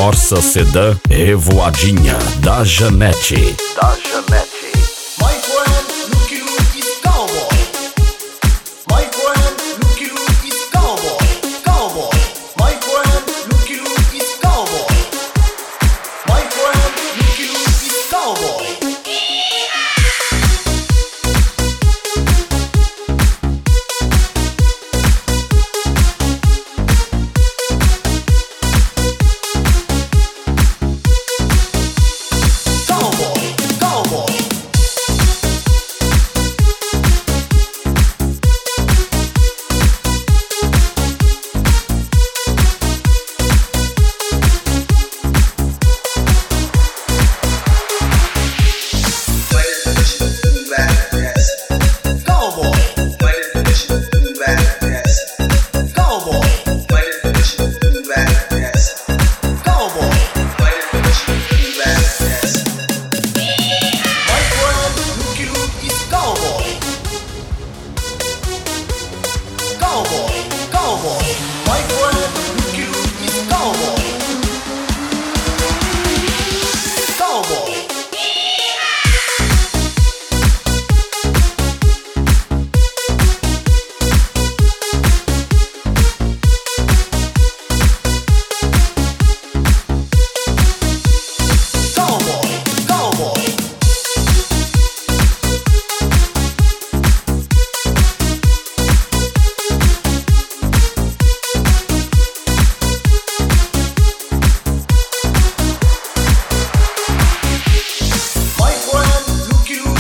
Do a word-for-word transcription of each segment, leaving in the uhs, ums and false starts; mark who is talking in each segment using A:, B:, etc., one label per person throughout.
A: Corsa Sedã Revoadinha da Janete. Da Janete.
B: My friend, Lucky Luke is cowboy. My friend, Lucky Luke is cowboy. Cowboy. My friend, Lucky Luke is cowboy. My friend, Lucky Luke is cowboy.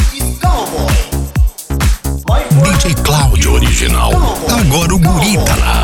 A: D J Cláudio Original. Agora o guri tá na